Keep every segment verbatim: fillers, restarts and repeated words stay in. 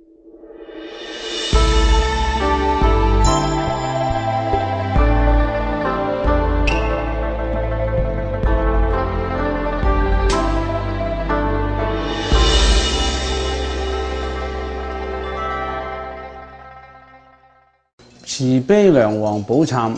慈悲梁皇寶懺，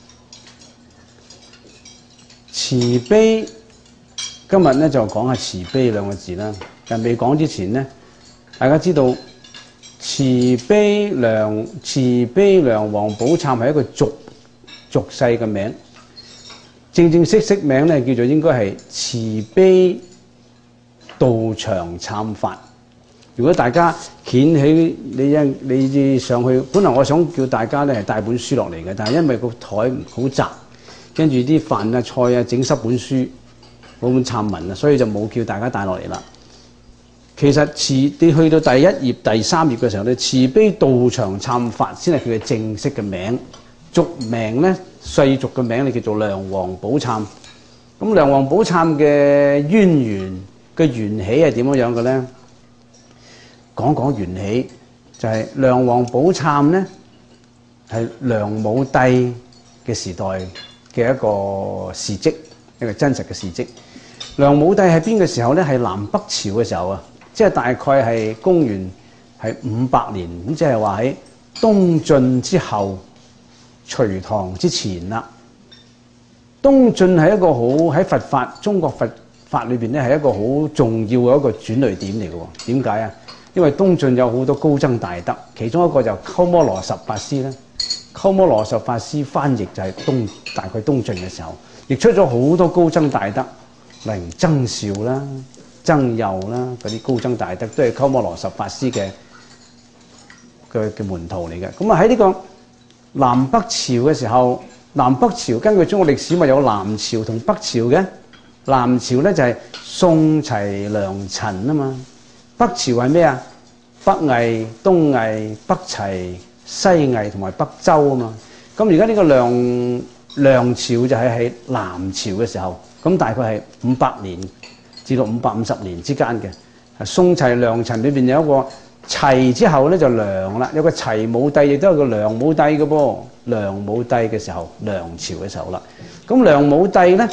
慈悲今日咧就講下慈悲兩個字啦。但未講之前咧，大家知道慈悲梁慈悲梁皇寶懺係一個俗俗世嘅名，正正式式名咧叫做應該係慈悲道場懺法。如果大家掀起你一你上去，本來我想叫大家咧係帶本書落嚟嘅，但係因為個台好窄，跟住啲飯啊菜啊整濕本書嗰本懺文啊，所以就冇叫大家帶落嚟啦。其實慈你去到第一頁第三頁嘅時候咧，慈悲道場懺法先係佢嘅正式嘅名，俗名咧世俗嘅名你叫做梁皇寶懺。咁梁皇寶懺嘅淵源嘅緣起係點樣樣嘅咧？講講緣起就係、是、梁皇寶懺咧，係梁武帝嘅時代嘅一個事蹟，一個真實嘅事蹟。梁武帝係邊個時候咧？係南北朝嘅時候啊，即係大概係公元係五百年，咁即係話喺東晉之後，隋唐之前啦。東晉係一個好喺佛法中國佛法裏邊咧係一個好重要嘅一個轉捩點嚟嘅喎。點解啊？因為東晉有好多高僧大德，其中一個就鳩摩羅什法師咧。鳩摩羅什法師翻譯就係東大概東晉嘅時候，亦出咗好多高僧大德，例如曾紹啦、曾佑啦嗰啲高僧大德，都係鳩摩羅什法師嘅嘅嘅門徒嚟嘅。咁啊喺呢個南北朝嘅時候，南北朝根據中國歷史咪有南朝同北朝嘅。南朝咧就係宋齊梁陳啊嘛。北朝係咩啊？北魏、東魏、北齊、西魏同埋北周啊嘛。咁而家呢個梁梁朝就係喺南朝嘅時候，咁大概係五百年至到五百五十年之間嘅。宋齊梁陳裏邊有一個齊之後咧就梁啦，有個齊武帝亦都有個梁武帝嘅噃。梁武帝嘅時候，梁朝嘅時候啦。咁梁武帝咧，誒、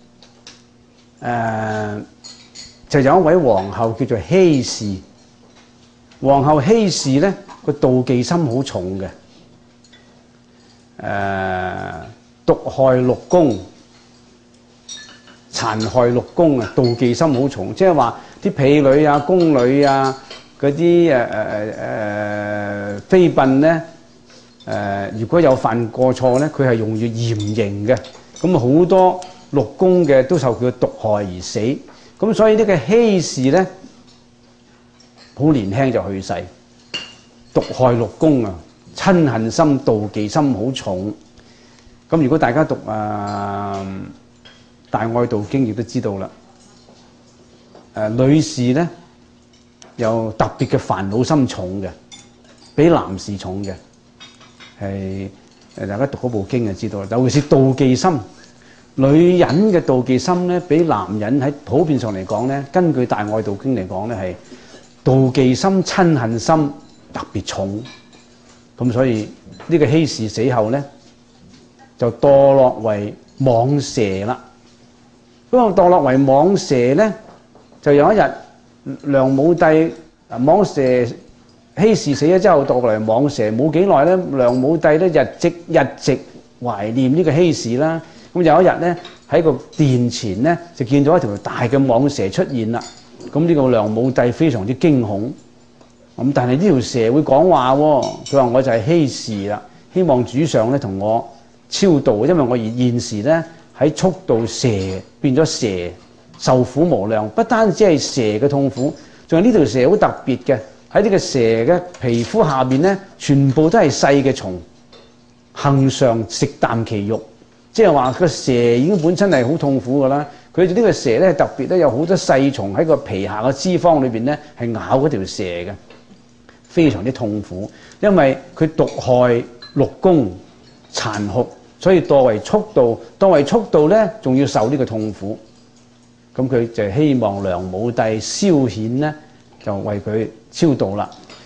呃。就有一位皇后叫做希氏，皇后希氏咧個妒忌心好重嘅，誒、呃、毒害六宮，殘害六宮啊！妒忌心好重，即係話啲婢女啊、宮女啊嗰啲誒誒誒妃嬪咧，誒、呃、如果有犯過錯咧，佢係用於嚴刑嘅，咁好多六宮嘅都受佢嘅毒害而死。咁所以呢個希氏咧，好年輕就去世，毒害六宮啊，親恨心、妒忌心好重。咁如果大家讀啊《大愛道經》亦都知道啦，誒、呃、女士咧有特別嘅煩惱心重嘅，比男士重嘅，係誒大家讀嗰部經就知道啦，尤其是妒忌心。女人嘅妒忌心咧，比男人喺普遍上嚟講咧，根據《大愛道經》嚟講咧，係妒忌心、親恨心特別重。咁所以呢個希氏死後咧，就墮落為蟒蛇啦。咁啊，墮落為蟒蛇咧，就有一日梁武帝啊，蟒蛇希氏死咗之後，墮落為蟒蛇冇幾耐咧，梁武帝咧日直日直懷念呢個希氏啦。咁有一日咧，喺個殿前咧就見到一條大嘅蟒蛇出現啦。咁呢個梁武帝非常之驚恐。咁但係呢條蛇會講話喎，佢話我就係希氏啦，希望主上咧同我超度，因為我而現時咧喺速度蛇變咗蛇，受苦無量。不單止係蛇嘅痛苦，仲有呢條蛇好特別嘅，喺呢個蛇嘅皮膚下邊咧，全部都係細嘅蟲，恆常食啖其肉。即係話個蛇已經本身係好痛苦㗎啦，佢哋呢個蛇咧特別咧有好多細蟲喺個皮下嘅脂肪裏邊咧係咬嗰條蛇嘅，非常之痛苦。因為佢毒害六宮，殘酷，所以墮為畜道。墮為畜道咧，仲要受呢個痛苦。咁佢就希望梁武帝消遣咧，就為佢超度啦。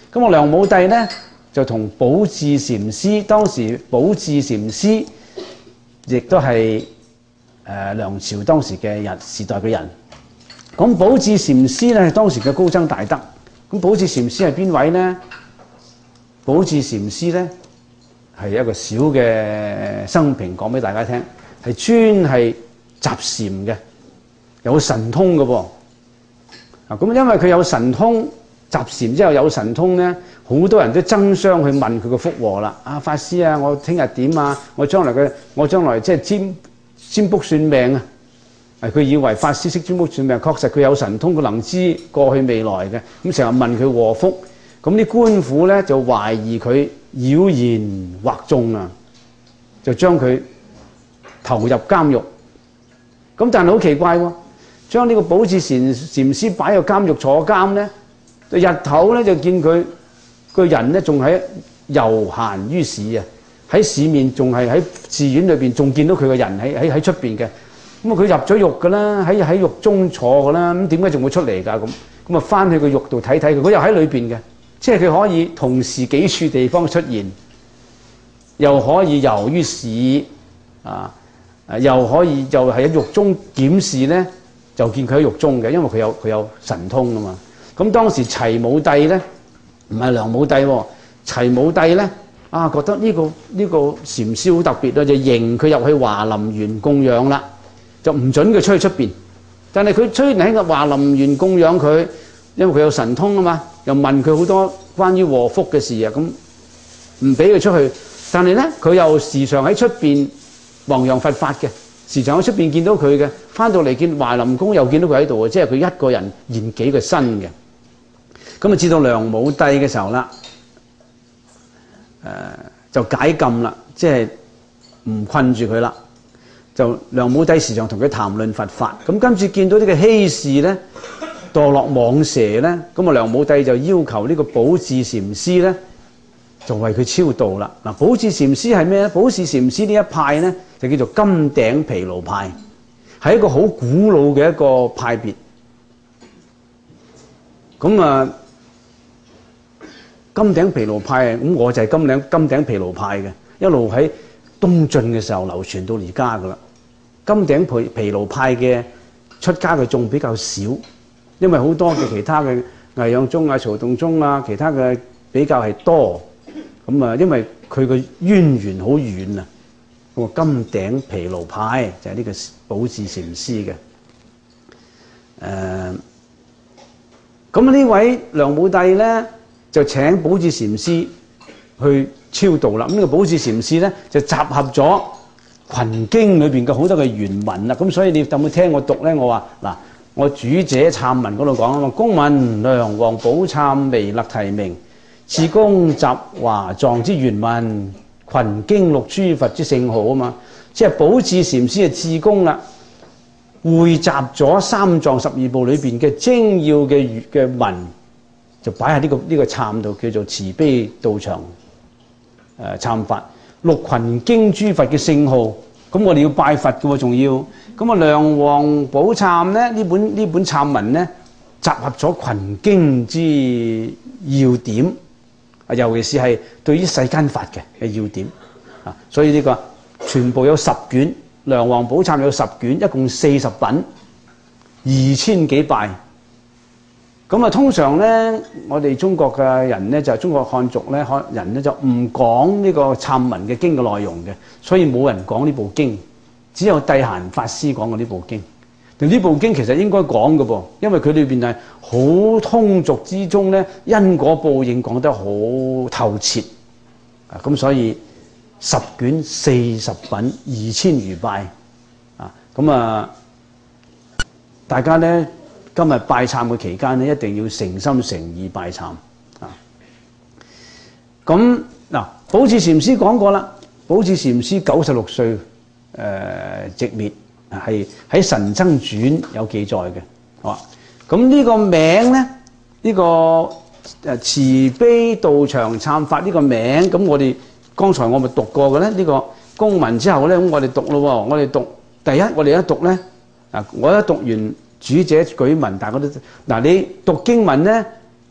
咁啊，梁武帝咧就同寶志禪師，當時寶志禪師亦都係誒梁朝當時嘅人時代嘅人。咁寶志禪師咧係當時嘅高僧大德。咁寶志禪師係邊位咧？寶志禪師咧係一個小嘅生平，講俾大家聽，係專係習禪嘅，有神通嘅噃。啊，咁因為佢有神通，習禪之後有神通咧，好多人都爭相去問佢個福禍啦。啊，法師啊，我聽日點啊？我將來嘅我將來即係占占卜算命啊！係佢以為法師識占卜算命，確實佢有神通，佢能知過去未來嘅。咁成日問佢禍福，咁啲官府咧就懷疑佢妖言惑眾啊，就將佢投入監獄。咁但係好奇怪喎，將呢個寶志禪禪師擺入監獄坐監咧，日頭咧就見佢個人咧仲喺遊閒於市啊，喺市面仲係喺寺院裏邊仲見到佢個人喺喺喺出邊嘅。咁啊，佢入咗獄噶啦，喺喺獄中坐噶啦，咁點解仲會出嚟㗎？咁咁啊，翻去個獄度睇睇佢，佢又喺裏邊嘅，即係佢可以同時幾處地方出現，又可以遊於市啊，又可以又係喺獄中檢視咧，就見佢喺獄中嘅，因為佢有佢有神通啊嘛。咁當時齊武帝咧，唔係梁武帝喎，齊武帝咧啊，覺得呢個呢個禪師好特別啊，就迎佢入去華林園供養啦。就唔準佢出去出邊，但係佢雖然喺個華林園供養佢，因為佢有神通啊嘛，又問佢好多關於禍福嘅事啊，咁唔俾佢出去。但係咧，佢又時常喺出邊弘揚佛法嘅，時常喺出邊見到佢嘅，翻到嚟見華林宮又見到佢喺度嘅，即係佢一個人現幾個身嘅。咁啊，至到梁武帝嘅時候啦，誒、呃、就解禁啦，即係唔困住佢啦。就梁武帝時常同佢談論佛法，咁今次見到呢個希氏咧墮落蟒蛇咧，咁啊梁武帝就要求呢個寶志禪師咧就為佢超度啦。嗱，寶志禪師係咩咧？寶志禪師呢一派咧就叫做金頂毗盧派，係一個好古老嘅一個派別。咁啊，金頂毗盧派啊，咁我就係金頂金頂毗盧派嘅，一路喺東晉嘅時候流傳到而家噶啦。金頂毗毗盧派嘅出家嘅眾比較少，因為好多嘅其他嘅魏養宗啊、曹洞宗啊，其他嘅比較係多。咁啊，因為佢個淵源好遠啊。咁啊，金頂毗盧派就係呢個寶志禪師嘅。誒、呃，咁呢位梁武帝咧就請寶志禪師去超度啦。咁呢個寶志禪師咧就集合咗群經裏邊嘅好多嘅原文啦，咁所以你有冇聽我讀咧？我話嗱，我主者懺文嗰度講啊嘛，公文梁王寶懺彌勒提名，次公集華藏之原文，群經錄諸佛之聖號啊嘛，即係寶志禪師嘅智公啦，匯集咗三藏十二部裏邊嘅精要嘅嘅文，就擺喺呢個呢、這個懺度，叫做慈悲道場誒懺法。六群經諸佛嘅聖號，咁我哋要拜佛嘅喎，仲要咁啊！梁王寶懺咧呢本呢本懺文咧，集合咗群經之要點啊，尤其是係對於世間法嘅嘅要點啊，所以呢個全部有十卷，梁王寶懺有十卷，一共四十品，二千幾拜。咁啊，通常咧，我哋中國嘅人咧，就係中國漢族咧，可人咧就唔講呢個懺文嘅經嘅內容嘅，所以冇人講呢部經，只有諦閑法師講過呢部經。但呢部經其實應該講嘅噃，因為佢裏邊係好通俗之中咧，因果報應講得好透徹啊！咁所以十卷四十品二千餘拜啊！咁啊，大家咧。今日拜懺嘅期間咧，一定要誠心誠意拜懺啊！咁嗱，寶志禪師講過啦，寶志禪師九十六歲誒寂滅，係喺《神僧傳》有記載嘅。好啊，咁呢個名咧，呢、呢個誒慈悲道場懺法呢個名，咁我哋剛才我咪讀過嘅咧，呢、呢個公文之後咧，咁我哋讀咯喎，我哋讀第一，我哋一讀咧，啊，我一讀完。主者舉文，大家都嗱，你讀經文咧，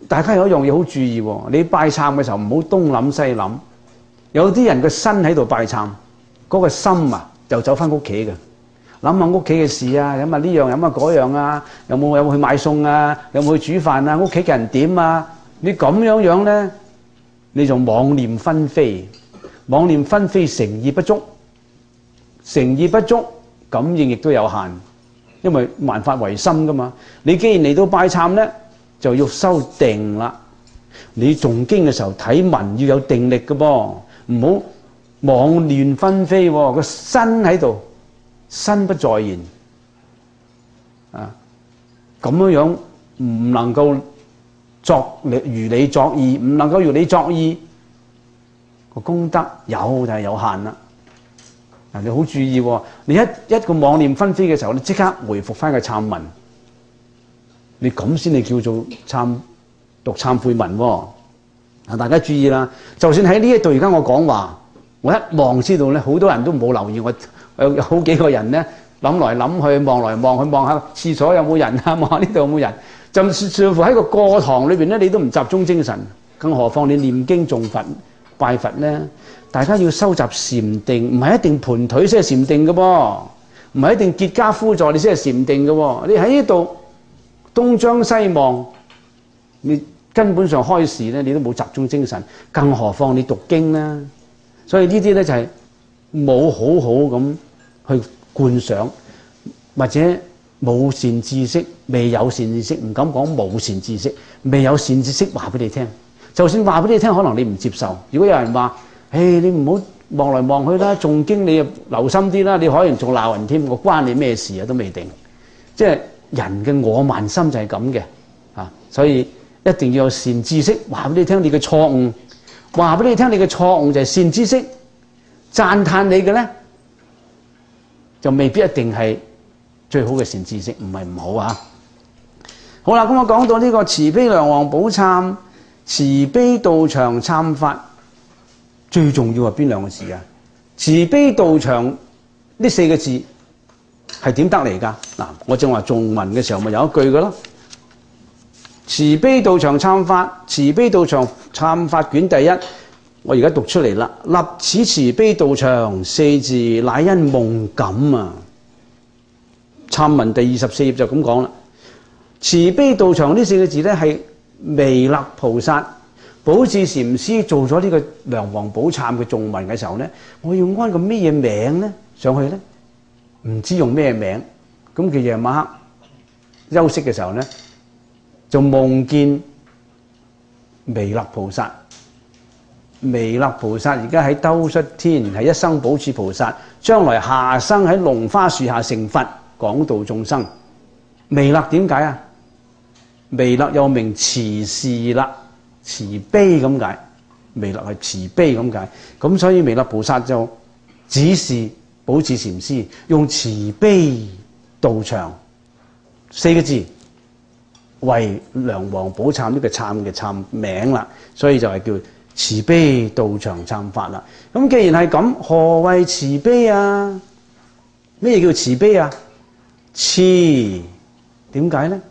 大家有一樣嘢好注意喎，你拜懺嘅時候唔好東諗西諗。有啲人個身喺度拜懺，嗰個心啊就走翻屋企嘅，諗下屋企嘅事啊，諗下呢樣諗下嗰樣啊，有冇有冇去買餸啊，有冇去煮飯啊，屋企嘅人點啊？你咁樣樣咧，你就妄念紛飛，妄念紛飛，誠意不足，誠意不足，感應亦都有限，因為萬法唯心噶嘛。你既然嚟到拜懺咧，就要修定啦。你誦經嘅時候睇文要有定力嘅噃，唔好妄念紛飛喎。個身喺度，身不在焉啊，咁樣樣唔能夠作如理作意，唔能夠如理作意，個功德有就係有限啦。嗱，你好注意喎，你一一個妄念紛飛嘅時候，你即刻回復翻個懺文，你咁先係叫做懺讀懺悔文喎。啊，大家注意啦，就算喺呢一度而家我講話，我一望知道咧，好多人都冇留意我，有好幾個人咧諗來諗去，望來望去，望下廁所有冇人啊，望下呢度有冇人，就似乎喺個過堂裏邊咧，你都唔集中精神，更何況你念經誦佛拜佛咧？大家要收集禪定，唔係一定盤腿先係禪定嘅噃，唔係一定結跏趺坐你先係禪定嘅喎。你喺呢度東張西望，你根本上開示咧，你都冇集中精神，更何況你讀經啦。所以呢啲咧就係冇好好咁去觀想，或者冇善知識，未有善知識，唔敢講冇善知識，未有善知識話俾你聽。就算話俾你聽，可能你唔接受。如果有人話，誒你唔好望來望去啦，誦經你留心啲啦，你可能仲鬧人添，我關你咩事啊？都未定。即係人嘅我慢心就係咁嘅啊，所以一定要有善知識話俾你聽你嘅錯誤，話俾你聽你嘅錯誤就係善知識，讚歎你嘅咧就未必一定係最好嘅善知識，唔係唔好啊。好啦，咁我講到呢個慈悲梁皇寶懺，慈悲道場懺法，最重要係邊兩個字啊？慈悲道場呢四個字係點得嚟㗎？嗱，我正話誦文嘅時候咪有一句嘅咯。慈悲道場懺法，慈悲道場懺法卷第一，我而家讀出嚟啦。立此慈悲道場四字，乃因夢感啊！懺文第二十四頁就咁講啦。慈悲道場呢四個字咧，係彌勒菩薩、寶智禪師做咗呢個梁皇寶懺嘅誦文嘅時候咧，我要安個咩嘢名咧上去咧？唔知用咩名，咁佢夜晚黑休息嘅時候咧，就夢見彌勒菩薩。彌勒菩薩而家喺兜率天，係一生寶智菩薩，將來下生喺龍花樹下成佛，廣度眾生。彌勒點解啊？彌勒又名慈氏啦，慈悲咁解。彌勒係慈悲咁解，咁所以彌勒菩薩就指示寶智禪師用慈悲道場四個字為梁皇寶懺呢個懺嘅懺名啦，所以就係叫慈悲道場懺法啦。咁既然係咁，何謂慈悲啊？咩叫慈悲啊？慈點解咧？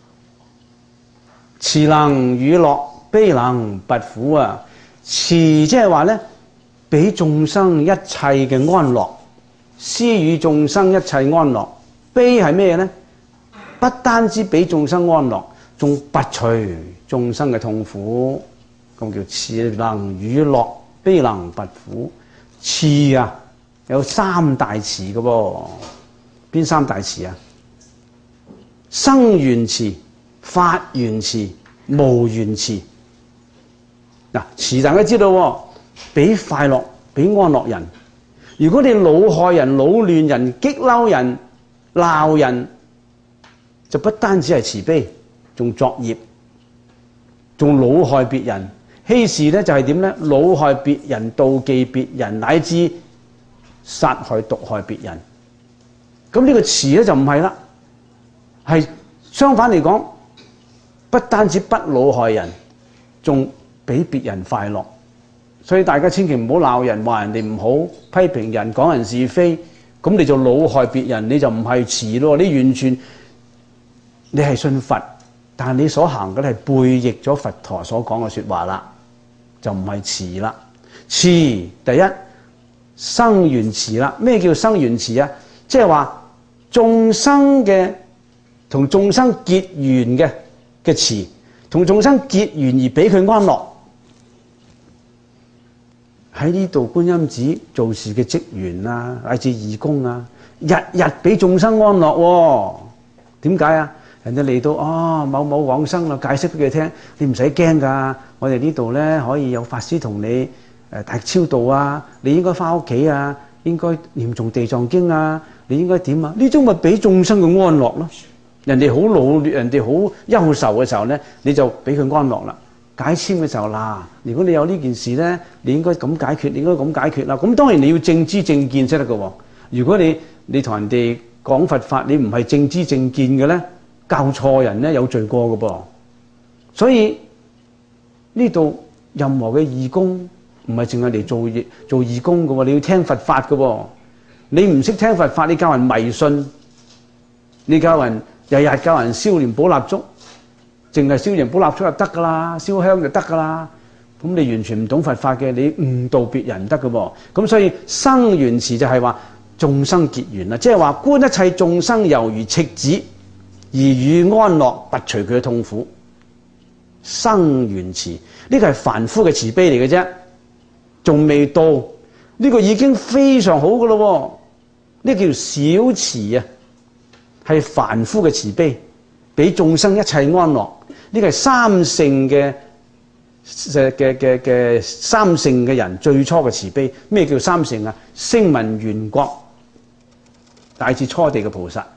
慈能與樂，悲能拔苦啊！慈即係話咧，俾眾生一切嘅安樂，施予眾生一切安樂。悲係咩咧？不單止俾眾生安樂，仲拔除眾生嘅痛苦，咁叫慈能與樂，悲能拔苦。慈啊，有三大慈嘅噃，邊三大慈啊？生緣慈、法緣慈、無緣慈。嗱，慈大家知道，俾快樂、俾安樂人。如果你惱害人、惱亂人、激嬲人、鬧人，就不單止係慈悲，仲作業，仲惱害別人。欺視咧就係點咧？惱害別人、妒忌別人，乃至殺害、毒害別人。咁呢個慈咧就唔係啦，係相反嚟講，不單止不惱害人，仲俾別人快樂。所以大家千祈唔好鬧人，話人哋唔好，批評人，講人是非，咁你就惱害別人，你就唔係慈咯。你完全你係信佛， 但係你所行嘅咧係背逆咗佛陀所講嘅說話啦，就唔係慈啦。慈第一生緣慈啦。咩叫生緣慈啊？即係話眾生嘅同眾生結緣嘅嘅慈，同眾生結緣而俾佢安樂。喺呢度觀音寺做事嘅職員啊，乃至義工啊，日日俾眾生安樂喎。點解啊？人哋嚟到哦，某某往生啦，解釋俾佢聽，你唔使驚㗎。我哋呢度咧可以有法師同你誒大超度啊，你應該翻屋企啊，應該念誦地藏經啊，你應該點啊？呢種咪俾眾生嘅安樂咯。人哋好努力，人哋好憂愁嘅時候咧，你就俾佢安樂啦。解簽嘅時候嗱，如果你有呢件事咧，你應該咁解決，你應該咁解決啦。咁當然你要正知正見先得㗎喎。如果你你同人哋講佛法，你唔係正知正見嘅咧，教錯人咧有罪過㗎噃。所以呢度任何嘅義工唔係淨係嚟做義做義工㗎喎，你要聽佛法㗎喎。你唔識聽佛法，你教人迷信，你教人日日教人燒年寶蠟燭。淨係燒完寶蠟燭就得㗎啦，燒香就得㗎啦。咁你完全唔懂佛法嘅，你誤導別人得㗎喎。咁所以生緣慈就係話眾生結緣啦，即係話觀一切眾生猶如赤子，而予安樂，拔除佢嘅痛苦。生緣慈呢個係凡夫嘅慈悲嚟嘅啫，仲未到呢、呢個已經非常好㗎咯。呢叫小慈啊，係凡夫嘅慈悲，俾眾生一切安樂。呢個係三乘嘅嘅嘅嘅三乘嘅人最初嘅慈悲。咩叫三乘啊？聲聞緣覺乃至初地嘅菩薩，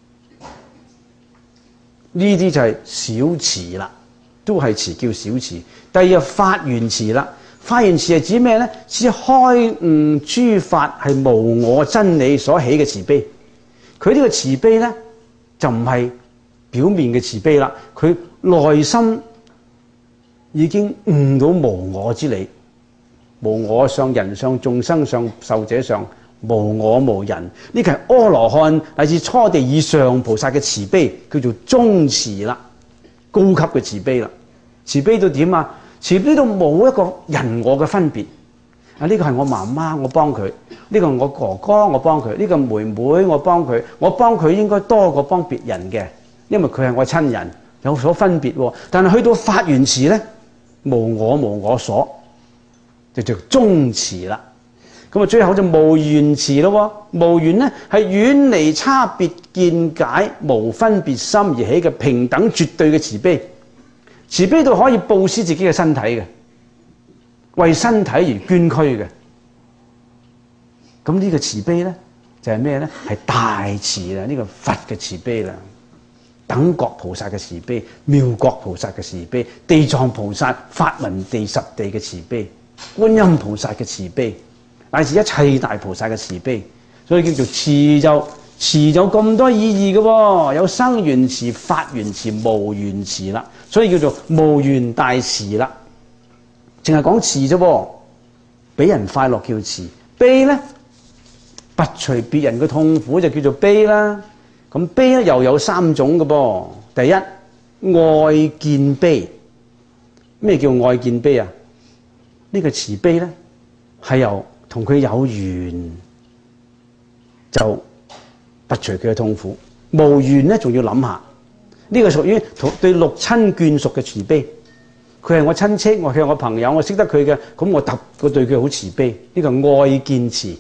呢啲就係小慈啦，都係慈，叫小慈。第二法緣慈啦，法緣慈係指咩咧？指開悟諸法係無我真理所起嘅慈悲。佢呢個慈悲咧就唔係表面嘅慈悲啦，佢內心已經悟到無我之理，無我相、人相、眾生相、壽者相，無我無人。呢個係阿羅漢乃至初地以上菩薩嘅慈悲，叫做中慈啦，高級嘅慈悲啦。慈悲到點啊？慈悲到冇一個人我嘅分別。啊，呢個係我媽媽，我幫佢；呢個係我哥哥，我幫佢；呢個妹妹，我幫佢。我幫佢應該多過幫別人嘅，因為佢係我親人。有所分別喎，但係去到法緣慈咧，無我無我所，就叫中慈啦。咁啊，最後就無緣慈咯。無緣咧係遠離差別見解、無分別心而起嘅平等絕對嘅慈悲。慈悲到可以布施自己嘅身體嘅，為身體而捐軀嘅。咁呢個慈悲咧就係咩咧？係大慈啦，呢個佛嘅慈悲啦。等覺菩薩嘅慈悲，妙覺菩薩嘅慈悲，地藏菩薩法雲地十地嘅慈悲，觀音菩薩嘅慈悲，乃至一切大菩薩嘅慈悲，所以叫做慈。就慈有咁多意義嘅喎，有生緣慈、法緣慈、無緣慈啦，所以叫做無緣大慈啦。淨係講慈啫喎，俾人快樂叫慈，悲咧拔除別人嘅痛苦就叫做悲啦。咁悲咧又有三種嘅噃。第一，愛見悲。咩叫愛見悲啊？呢個慈悲咧係由同佢有緣就拔除佢嘅痛苦，無緣咧仲要諗下。呢個屬於同對六親眷屬嘅慈悲。佢係我親戚，我佢係我朋友，我識得佢嘅，咁我特個對佢好慈悲。呢個愛見慈。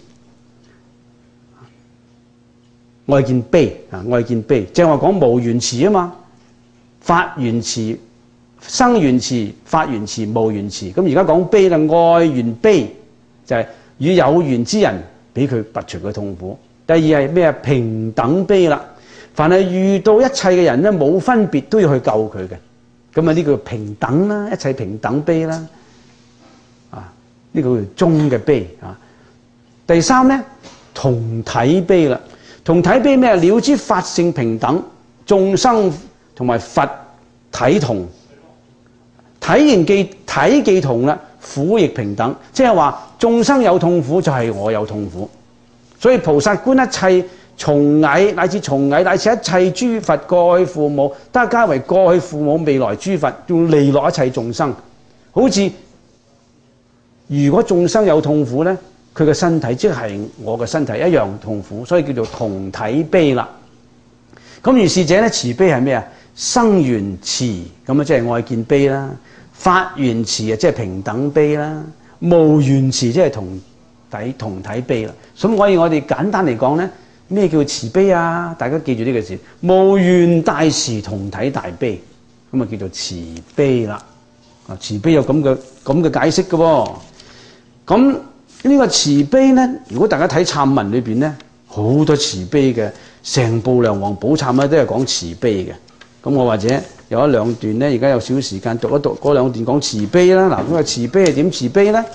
愛見悲啊！愛見悲，正話講無緣慈啊嘛，法緣慈、生緣慈、法緣慈、無緣慈。咁而家講悲啦，愛緣悲就係、是、與有緣之人俾佢拔除佢痛苦。第二係咩啊？平等悲啦，凡係遇到一切嘅人咧，冇分別都要去救佢嘅。咁啊呢個平等啦，一切平等悲啦。啊，呢、這個叫中嘅悲啊。第三咧，同體悲啦。同體悲咩？了知法性平等，眾生同埋佛體同，體現既體既同啦，苦亦平等。即係話眾生有痛苦就係我有痛苦，所以菩薩觀一切從蟻乃至從蟻乃至一切諸佛過去父母，得加為過去父母，未來諸佛要利樂一切眾生。好似如果眾生有痛苦咧，佢嘅身體即係我嘅身體一樣痛苦，所以叫做同體悲啦。咁如是者咧，慈悲係咩啊？生緣慈咁啊，即係愛見悲啦；發緣慈啊，即係平等悲啦；無緣慈即係同體同體悲啦。咁所以我哋簡單嚟講咧。咩叫慈悲啊？大家記住呢個字，無緣大慈，同體大悲，咁啊叫做慈悲啦。啊，慈悲有咁嘅咁嘅解釋嘅喎。咁呢個慈悲咧，如果大家睇懺文裏邊咧，好多慈悲嘅，成部梁皇寶懺咧都係講慈悲嘅。咁我或者有一兩段咧，而家有少少時間讀一讀嗰兩段講慈悲啦。嗱，咁啊慈悲係點慈悲咧？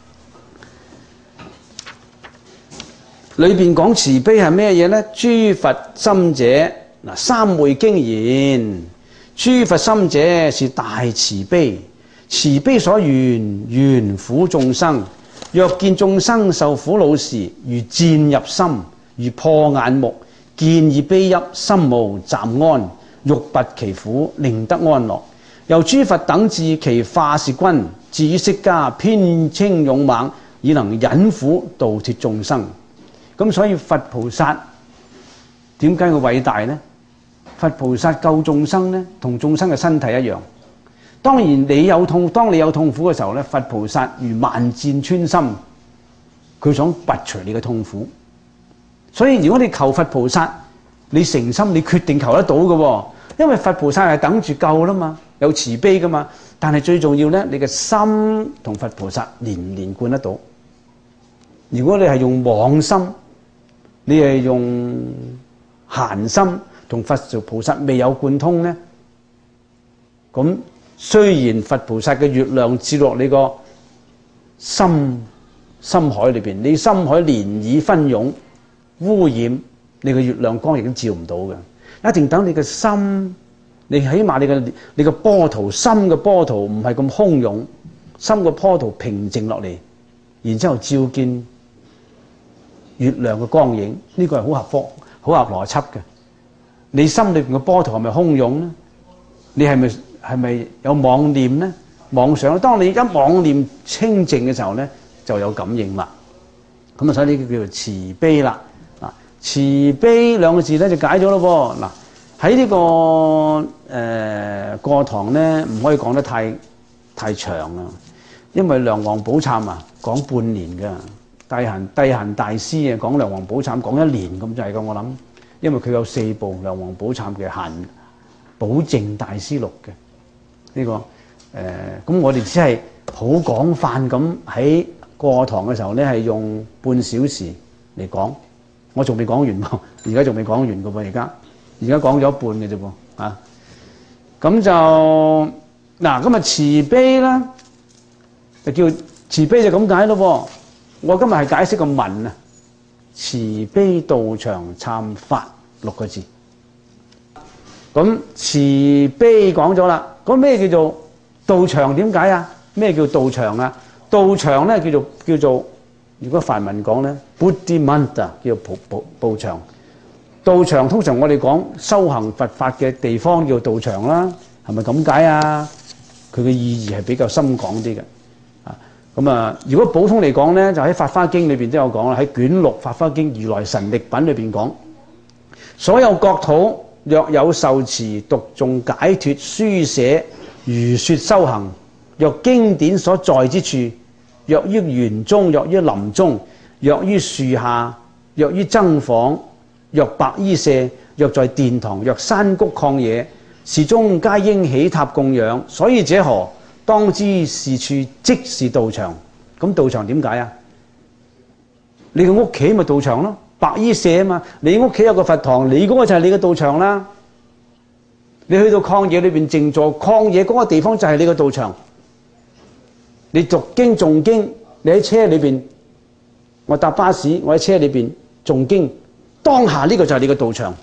裏邊講慈悲係咩嘢咧？諸佛心者，嗱三昧經言，諸佛心者是大慈悲，慈悲所緣，緣苦眾生。若見眾生受苦惱時，如箭入心，如破眼目，見已悲泣，心無暫安，欲拔其苦，令得安樂。由諸佛等至其化是君，至於釋迦偏清勇猛，以能忍苦度脫眾生。咁所以佛菩薩點解佢偉大呢？佛菩薩救眾生呢，同眾生嘅身體一樣。當然你有痛，當你有痛苦嘅時候咧，佛菩薩如萬箭穿心，佢想拔除你嘅痛苦。所以如果你求佛菩薩，你誠心，你決定求得到嘅，因為佛菩薩係等住救啦嘛，有慈悲噶嘛。但係最重要咧，你嘅心同佛菩薩連連貫得到。如果你係用妄心，你係用閒心，同佛菩薩未有貫通咧，咁雖然佛菩薩嘅月亮照落你個心心海裏邊，你心海漣漪紛湧，污染你嘅月亮光亦都照唔到嘅。一定等你嘅心，你起碼你嘅你嘅波濤，心嘅波濤唔係咁洶湧，心嘅波濤平靜落嚟，然之後照見月亮嘅光影，呢個係好合科、好合邏輯嘅。你心裏邊嘅波濤係咪洶湧咧？你係咪係咪有妄念咧？妄想。當你一妄念清淨嘅時候咧，就有感應啦。咁啊，所以呢個叫做慈悲啦。啊，慈悲兩個字咧就解咗咯。嗱，喺呢個誒過堂咧，唔可以講得太太長啊，因為梁皇寶懺啊講半年㗎。帝閑帝閑大師啊，講梁皇寶懺講一年咁就係㗎，我諗，因為佢有四部梁皇寶懺嘅閑寶靜大師錄嘅呢個誒，咁、呃、我哋只係好廣泛咁喺過堂嘅時候咧，係用半小時嚟講，我仲未講完喎，而家仲未講完㗎噃，而家而家講咗一半嘅啫噃啊，咁就嗱，咁啊慈悲啦，就叫慈悲就咁解咯喎。我今日係解釋個文啊，慈悲道場懺法六個字。咁慈悲講咗啦，咁咩叫做道場？點解啊？咩叫道場啊？道場咧叫做叫做，如果梵文講咧 Buddhi Manda 叫做道道場。道場通常我哋講修行佛法嘅地方叫道場啦，係咪咁解啊？佢嘅意義係比較深廣啲嘅。咁啊，如果普通嚟講咧，就喺《法華經》裏邊都有講啦。喺卷六《法華經》如來神力品裏邊講，所有國土若有受持、讀誦、解脫、書寫、如說修行，若經典所在之處，若於園中，若於林中，若於樹下，若於僧房，若白衣舍，若在殿堂，若山谷曠野，是中皆應起塔供養。所以者何？當知是處即是道場。咁道場點解啊？你個屋企咪道場咯，白衣舍啊嘛。你屋企有個佛堂，你嗰個就係你嘅道場啦。你去到曠野裏邊靜坐，曠野嗰個地方就係你嘅道場。你讀經誦經，你喺車裏邊，我搭巴士，我喺車裏邊誦經，當下呢個就係你嘅道場。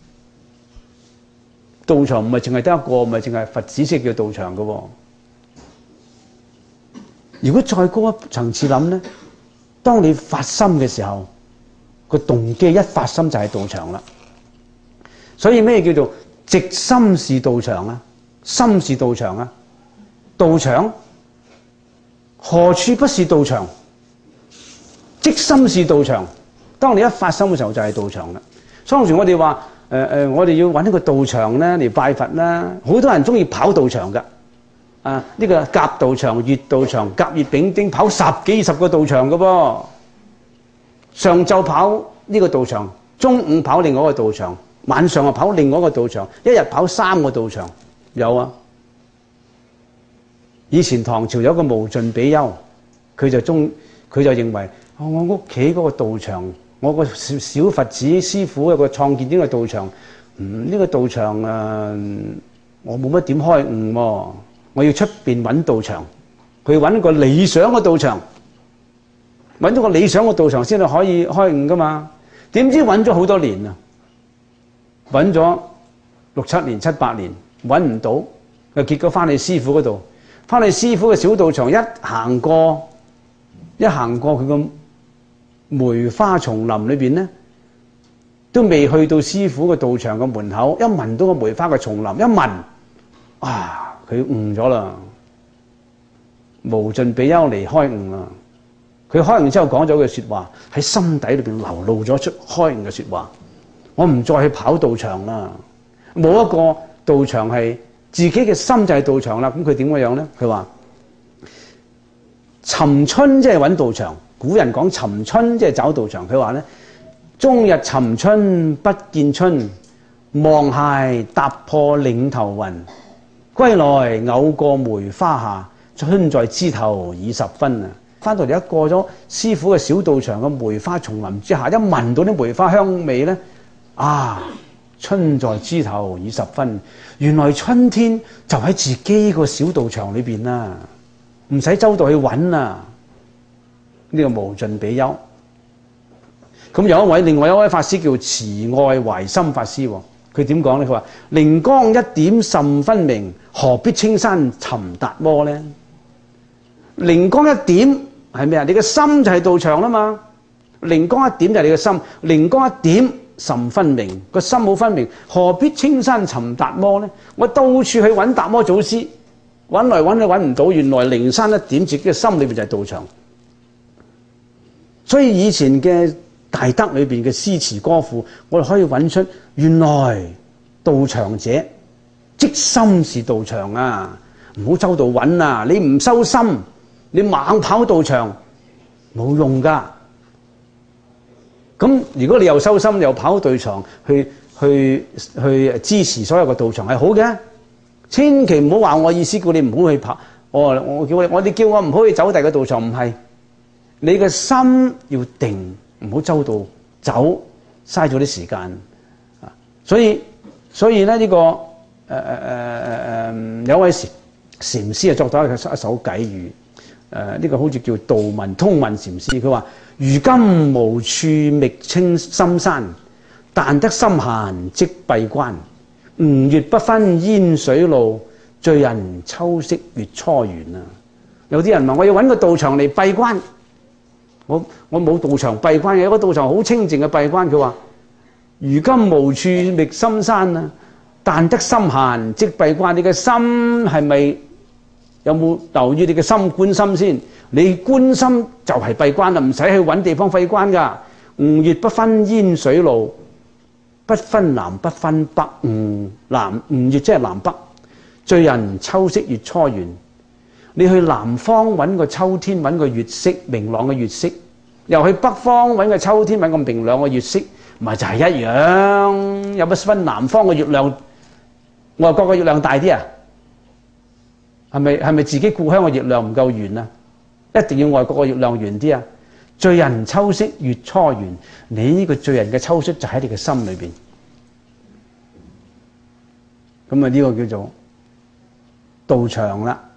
道場唔係淨係得一個，唔係淨係佛子先叫道場嘅。如果再高一層次諗咧，當你發心嘅時候， 個動機一發心就係道場啦。所以咩叫做直心是道場啊？心是道場啊？道場何處不是道場？即心是道場。當你一發心嘅時候就係道場啦。所以有時我哋話誒誒，我哋要揾一個道場咧嚟拜佛啦。好多人中意跑道場㗎。啊！呢、這個甲道場、乙道場、甲乙丙丁跑十幾二十個道場㗎噃。上晝跑呢個道場，中午跑另外一個道場，晚上又跑另外一個道場，一日跑三個道場。有啊！以前唐朝有一個無盡比丘，佢就中佢就認為，哦、我屋企嗰個道場，我個小小佛子師傅有個創建呢個道場，嗯呢、這個道場誒、呃，我冇乜點開悟喎。我要出邊揾道場，佢揾個理想嘅道場，揾咗個理想嘅道場先至可以開悟噶嘛？點知揾咗好多年啊，揾咗六七年、七八年，揾唔到，又結果翻去師傅嗰度，翻去師傅嘅小道場，一行過，一行過佢個梅花叢林裏邊咧，都未去到師傅嘅道場嘅門口，一聞到個梅花嘅叢林，一聞啊！佢悟咗啦，無盡比丘嚟開悟啦。佢開悟之後講咗句說話，喺心底裏邊流露咗出開悟嘅說話。我唔再去跑道場啦，冇一個道場係自己嘅心就係道場啦。咁佢點嘅樣咧？佢話尋春即係揾道場，古人講尋春即係找道場。佢話咧，終日尋春不見春，望鞋踏破嶺頭雲。歸來偶過梅花下，春在枝頭已十分啊！翻到嚟一過咗師傅嘅小道場嘅梅花叢林之下，一聞到啲梅花香味咧，啊！春在枝頭已十分，原來春天就喺自己個小道場裏邊啦，唔使周到去揾啊！呢、這個無盡比丘。咁有一位另外一位法師叫慈愛懷心法師。佢點講咧？佢話靈光一點甚分明，何必青山尋達摩咧？靈光一點係咩啊？你嘅心就係道場啦嘛。靈光一點就係你嘅心，靈光一點甚分明，個心好分明，何必青山尋達摩咧？我到處去揾達摩祖師，揾來揾去揾唔到，原來靈山一點自己嘅心裏邊就係道場。所以以前嘅大德裏邊嘅詩詞歌賦，我哋可以揾出原來道場者即心是道場啊！唔好周到揾啊！你唔收心，你猛跑道場冇用噶。咁如果你又收心又跑道場去去去支持所有嘅道場係好嘅，千祈唔好話我意思叫你唔好去跑。我我叫你我哋叫我唔好去走第二個道場，唔係，你嘅心要定。唔好周到走，嘥咗啲時間啊！所以所以咧呢、這個誒誒誒誒誒有位禪禪師啊作咗一首偈語，誒、呃、呢、這個好似叫道文通文禪師，佢話：如今無處覓清深山，但得心閒即閉關。吳越不分煙水路，醉人秋色月初圓啊！有啲人話我要揾個道場嚟閉關。我我冇道場閉關嘅，有個道場好清靜嘅閉關。佢話：如今無處覓深山啊，但得心閒即閉關。你嘅心係咪有冇留意你嘅心觀心先？你觀心就係閉關啦，唔使去揾地方閉關噶。吳越不分煙水路，不分南不分北。吳南吳越即係南北。醉人秋色月初圓。你去南方揾個秋天揾個月色明朗嘅月色，又去北方揾個秋天揾個明朗嘅月色，咪就係一樣。有乜分南方嘅月亮，外國嘅月亮大啲啊？係咪係咪自己故鄉嘅月亮唔夠圓啊？一定要外國嘅月亮圓啲啊！醉人秋色月初圓，你呢個醉人嘅秋色就喺你嘅心裏邊。咁啊呢個叫做道場啦。